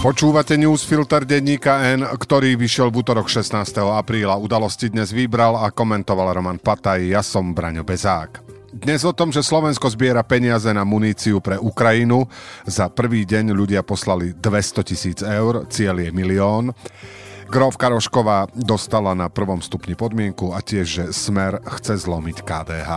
Počúvate newsfilter denníka N, ktorý vyšiel v útorok 16. apríla. Udalosti dnes vybral a komentoval Roman Pataj, ja som Braňo Bezák. Dnes o tom, že Slovensko zbiera peniaze na muníciu pre Ukrajinu. Za prvý deň ľudia poslali 200 000 eur, cieľ je 1 000 000. Grófka Rožková dostala na prvom stupni podmienku a tiež, že Smer chce zlomiť KDH.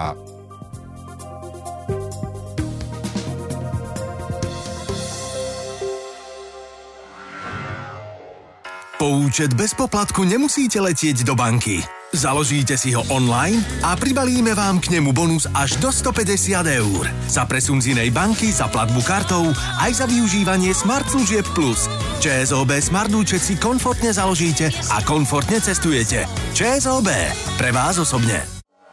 Po účet bez poplatku nemusíte letieť do banky. Založíte si ho online a pribalíme vám k nemu bonus až do 150 eur. Za presun z inej banky, za platbu kartou, aj za využívanie Smart služieb Plus. ČSOB Smart účet si komfortne založíte a komfortne cestujete. ČSOB. Pre vás osobne.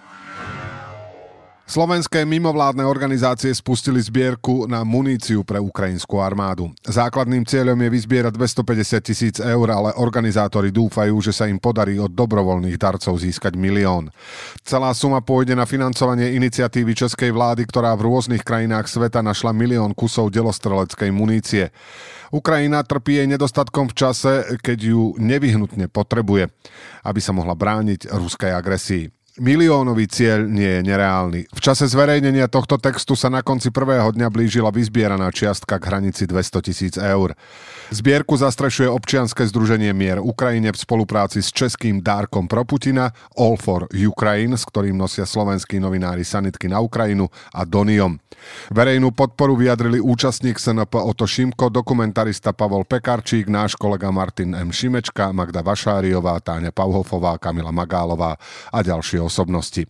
Slovenské mimovládne organizácie spustili zbierku na muníciu pre ukrajinskú armádu. Základným cieľom je vyzbierať 250 000 eur, ale organizátori dúfajú, že sa im podarí od dobrovoľných darcov získať 1 000 000. Celá suma pôjde na financovanie iniciatívy českej vlády, ktorá v rôznych krajinách sveta našla 1 000 000 kusov delostreleckej munície. Ukrajina trpí jej nedostatkom v čase, keď ju nevyhnutne potrebuje, aby sa mohla brániť ruskej agresii. Miliónový cieľ nie je nereálny. V čase zverejnenia tohto textu sa na konci prvého dňa blížila vyzbieraná čiastka k hranici 200 000 eur. Zbierku zastrešuje občianske združenie Mier Ukrajine v spolupráci s českým Dárkom pro Putina, All for Ukraine, s ktorým nosia slovenskí novinári sanitky na Ukrajinu, a Doniom. Verejnú podporu vyjadrili účastník SNP Oto Šimko, dokumentarista Pavol Pekarčík, náš kolega Martin M. Šimečka, Magda Vašáriová, Táňa Pauhofová, Kamila Magálová a ďalšie osobnosti.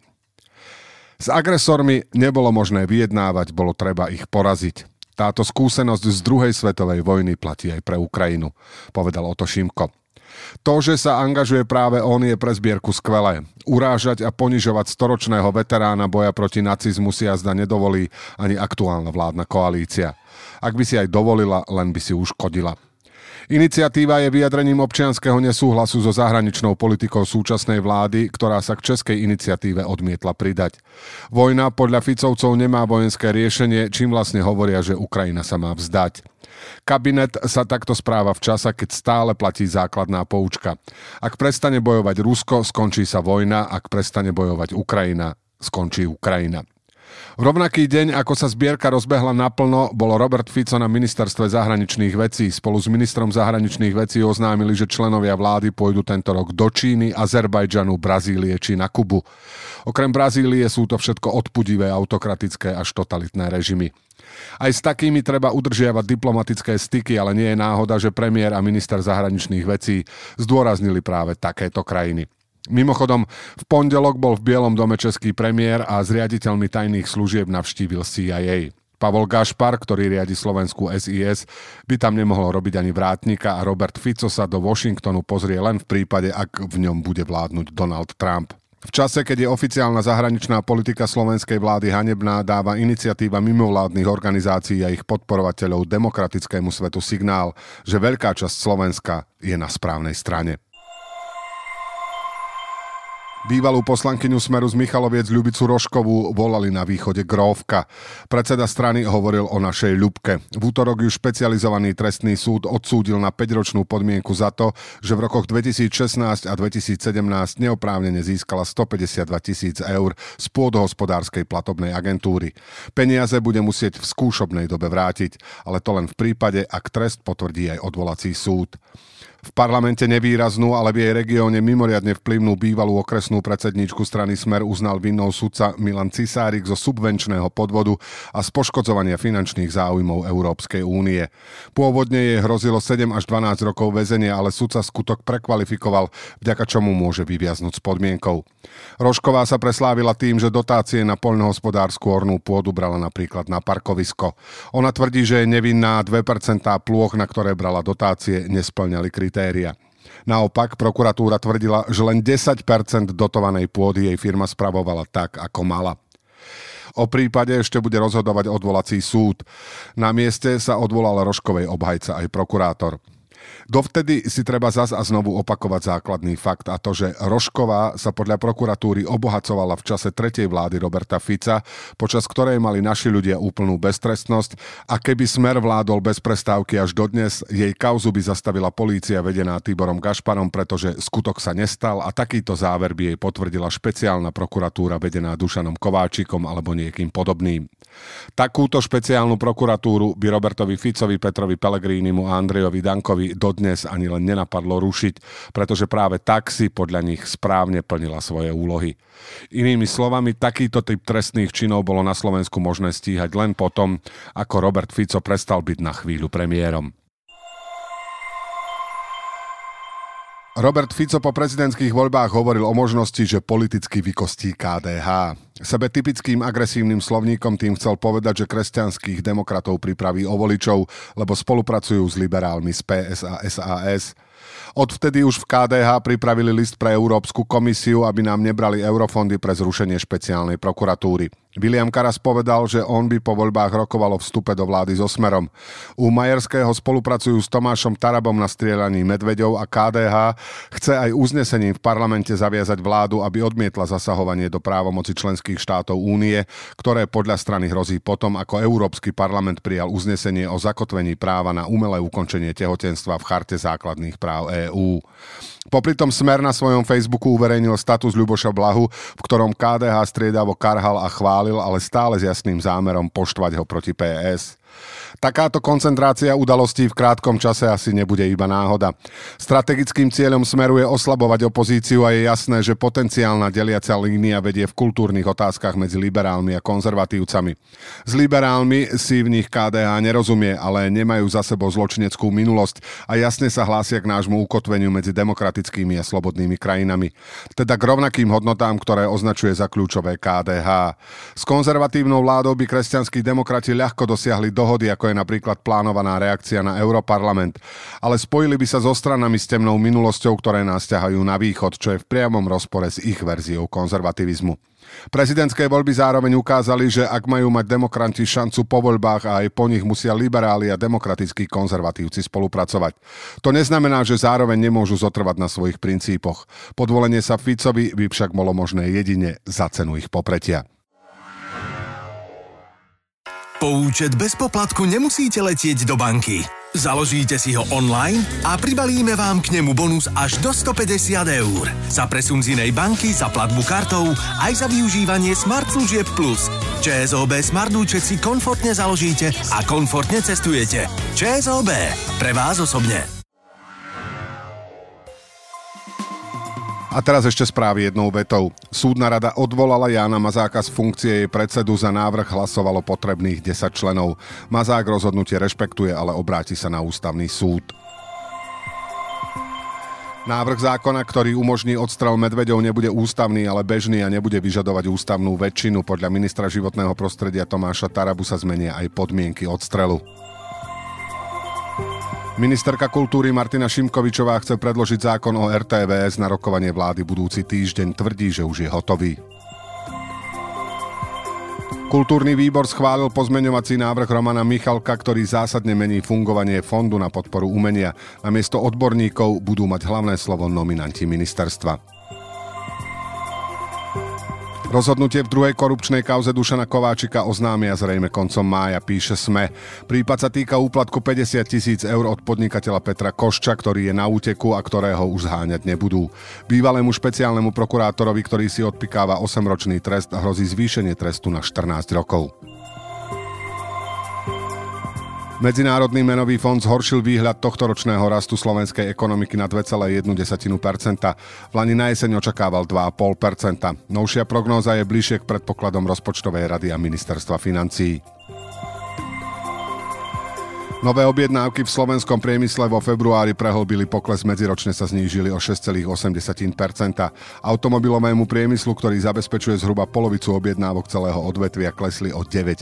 S agresormi nebolo možné vyjednávať, bolo treba ich poraziť. Táto skúsenosť z druhej svetovej vojny platí aj pre Ukrajinu, povedal Oto Šimko. To, že sa angažuje práve on, je pre zbierku skvelé. Urážať a ponižovať storočného veterána boja proti nacizmu si jazda nedovolí ani aktuálna vládna koalícia. Ak by si aj dovolila, len by si uškodila. Iniciatíva je vyjadrením občianskeho nesúhlasu so zahraničnou politikou súčasnej vlády, ktorá sa k českej iniciatíve odmietla pridať. Vojna podľa Ficovcov nemá vojenské riešenie, čím vlastne hovoria, že Ukrajina sa má vzdať. Kabinet sa takto správa v čase, keď stále platí základná poučka. Ak prestane bojovať Rusko, skončí sa vojna, ak prestane bojovať Ukrajina, skončí Ukrajina. V rovnaký deň, ako sa zbierka rozbehla naplno, bol Robert Fico na ministerstve zahraničných vecí. Spolu s ministrom zahraničných vecí oznámili, že členovia vlády pôjdu tento rok do Číny, Azerbajdžanu, Brazílie či na Kubu. Okrem Brazílie sú to všetko odpudivé, autokratické až totalitné režimy. Aj s takými treba udržiavať diplomatické styky, ale nie je náhoda, že premiér a minister zahraničných vecí zdôraznili práve takéto krajiny. Mimochodom, v pondelok bol v Bielom dome český premiér a s riaditeľmi tajných služieb navštívil CIA. Pavol Gašpar, ktorý riadi slovenskú SIS, by tam nemohol robiť ani vrátnika a Robert Fico sa do Washingtonu pozrie len v prípade, ak v ňom bude vládnuť Donald Trump. V čase, keď je oficiálna zahraničná politika slovenskej vlády hanebná, dáva iniciatíva mimovládnych organizácií a ich podporovateľov demokratickému svetu signál, že veľká časť Slovenska je na správnej strane. Bývalú poslankyňu Smeru z Michaloviec Ľubicu Rožkovú volali na východe Grófka. Predseda strany hovoril o našej Ľubke. V útorok ju špecializovaný trestný súd odsúdil na 5-ročnú podmienku za to, že v rokoch 2016 a 2017 neoprávnene získala 152 000 eur z pôdohospodárskej platobnej agentúry. Peniaze bude musieť v skúšobnej dobe vrátiť, ale to len v prípade, ak trest potvrdí aj odvolací súd. V parlamente nevýraznú, ale v jej regióne mimoriadne vplyvnú bývalú okresnú predsedníčku strany Smer uznal vinnou sudca Milan Cisárik zo subvenčného podvodu a z poškodzovania finančných záujmov Európskej únie. Pôvodne jej hrozilo 7 až 12 rokov väzenia, ale sudca skutok prekvalifikoval, vďaka čomu môže vyviaznuť s podmienkou. Rožková sa preslávila tým, že dotácie na poľnohospodársku ornú pôdu brala napríklad na parkovisko. Ona tvrdí, že je nevinná, 2% plôch, na ktoré brala dotácie, nespĺňali kritéria. Naopak, prokuratúra tvrdila, že len 10% dotovanej pôdy jej firma spravovala tak, ako mala. O prípade ešte bude rozhodovať odvolací súd. Na mieste sa odvolal Rožkovej obhajca aj prokurátor. Dovtedy si treba zas a znovu opakovať základný fakt a to, že Rožková sa podľa prokuratúry obohacovala v čase tretej vlády Roberta Fica, počas ktorej mali naši ľudia úplnú beztrestnosť a keby Smer vládol bez prestávky až dodnes, jej kauzu by zastavila polícia vedená Tiborom Gašparom, pretože skutok sa nestal a takýto záver by jej potvrdila špeciálna prokuratúra vedená Dušanom Kováčikom alebo niekým podobným. Takúto špeciálnu prokuratúru by Robertovi Ficovi, Petrovi Pellegrinimu a Andrejovi Dankovi dodnes ani len nenapadlo rušiť, pretože práve tak si podľa nich správne plnila svoje úlohy. Inými slovami, takýto typ trestných činov bolo na Slovensku možné stíhať len potom, ako Robert Fico prestal byť na chvíľu premiérom. Robert Fico po prezidentských voľbách hovoril o možnosti, že politicky vykostí KDH. Sebe typickým agresívnym slovníkom tým chcel povedať, že kresťanských demokratov pripraví o voličov, lebo spolupracujú s liberálmi z PS a SAS. Odvtedy už v KDH pripravili list pre Európsku komisiu, aby nám nebrali eurofondy pre zrušenie špeciálnej prokuratúry. William Karas povedal, že on by po voľbách rokoval o vstupe do vlády so Smerom. U Majerského spolupracujú s Tomášom Tarabom na strieľaní medveďov a KDH chce aj uznesením v parlamente zaviazať vládu, aby odmietla zasahovanie do právomoci členských štátov únie, ktoré podľa strany hrozí potom, ako Európsky parlament prijal uznesenie o zakotvení práva na umelé ukončenie tehotenstva v Charte základných práv EÚ. Popritom Smer na svojom Facebooku uverejnil status Ľuboša Blahu, v ktorom KDH striedavo karhal a chválil, ale stále s jasným zámerom poštvať ho proti PS. Takáto koncentrácia udalostí v krátkom čase asi nebude iba náhoda. Strategickým cieľom Smeru je oslabovať opozíciu a je jasné, že potenciálna deliaca línia vedie v kultúrnych otázkach medzi liberálmi a konzervatívcami. S liberálmi si v nich KDH nerozumie, ale nemajú za sebou zločineckú minulosť a jasne sa hlásia k nášmu ukotveniu medzi demokratickými a slobodnými krajinami. Teda k rovnakým hodnotám, ktoré označuje za kľúčové KDH. S konzervatívnou vládou by kresťanskí demokrati ľahko dosiahli dohody, ako je napríklad plánovaná reakcia na Europarlament, ale spojili by sa so stranami s temnou minulosťou, ktoré nás ťahajú na východ, čo je v priamom rozpore s ich verziou konzervativizmu. Prezidentské voľby zároveň ukázali, že ak majú mať demokrati šancu po voľbách a aj po nich musia liberáli a demokratickí konzervatívci spolupracovať. To neznamená, že zároveň nemôžu zotrvať na svojich princípoch. Podvolenie sa Ficovi by však bolo možné jedine za cenu ich popretia. Po účet bez poplatku nemusíte letieť do banky. Založíte si ho online a pribalíme vám k nemu bonus až do 150 eur. Za presun z inej banky, za platbu kartou, aj za využívanie Smart služieb Plus. ČSOB Smart účet si komfortne založíte a komfortne cestujete. ČSOB. Pre vás osobne. A teraz ešte správy jednou vetou. Súdna rada odvolala Jána Mazáka z funkcie jej predsedu, za návrh hlasovalo potrebných 10 členov. Mazák rozhodnutie rešpektuje, ale obráti sa na ústavný súd. Návrh zákona, ktorý umožní odstrel medveďov, nebude ústavný, ale bežný a nebude vyžadovať ústavnú väčšinu. Podľa ministra životného prostredia Tomáša Tarabu sa zmenia aj podmienky odstrelu. Ministerka kultúry Martina Šimkovičová chce predložiť zákon o RTVS na rokovanie vlády budúci týždeň. Tvrdí, že už je hotový. Kultúrny výbor schválil pozmeňovací návrh Romana Michalka, ktorý zásadne mení fungovanie Fondu na podporu umenia. Namiesto odborníkov budú mať hlavné slovo nominanti ministerstva. Rozhodnutie v druhej korupčnej kauze Dušana Kováčika oznámia zrejme koncom mája, píše SME. Prípad sa týka úplatku 50 000 eur od podnikateľa Petra Košča, ktorý je na úteku a ktorého už zháňať nebudú. Bývalému špeciálnemu prokurátorovi, ktorý si odpikáva 8-ročný trest, hrozí zvýšenie trestu na 14 rokov. Medzinárodný menový fond zhoršil výhľad tohtoročného rastu slovenskej ekonomiky na 2,1%. Vlani na jeseň očakával 2,5%. Novšia prognóza je bližšie k predpokladom rozpočtovej rady a ministerstva financií. Nové objednávky v slovenskom priemysle vo februári prehlbili pokles, medziročne sa znížili o 6,8%. Automobilovému priemyslu, ktorý zabezpečuje zhruba polovicu objednávok celého odvetvia, klesli o 9,5%.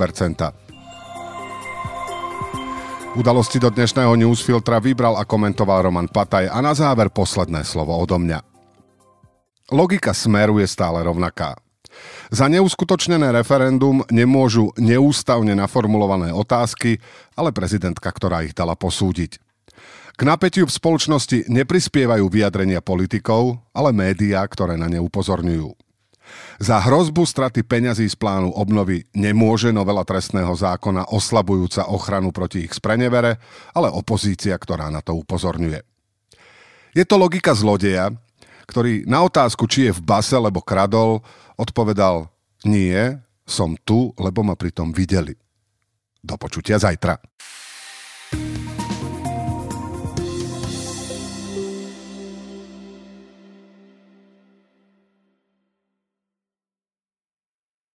Udalosti do dnešného newsfiltra vybral a komentoval Roman Pataj a na záver posledné slovo odo mňa. Logika Smeru je stále rovnaká. Za neuskutočnené referendum nemôžu neústavne naformulované otázky, ale prezidentka, ktorá ich dala posúdiť. K napätiu v spoločnosti neprispievajú vyjadrenia politikov, ale médiá, ktoré na ne upozorňujú. Za hrozbu straty peňazí z plánu obnovy nemôže novela trestného zákona oslabujúca ochranu proti ich sprenevere, ale opozícia, ktorá na to upozorňuje. Je to logika zlodeja, ktorý na otázku, či je v base, lebo kradol, odpovedal: nie, som tu, lebo ma pritom videli. Do počutia zajtra.